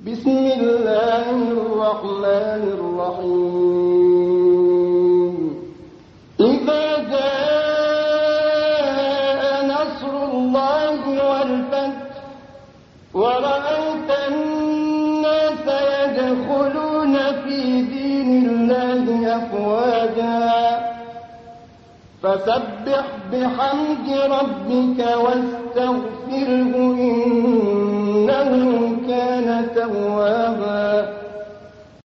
بسم الله الرحمن الرحيم إذا جاء نصر الله والفتح ورأيت الناس يدخلون في دين الله أفواجا فسبح بحمد ربك واستغفره إنه كان توابا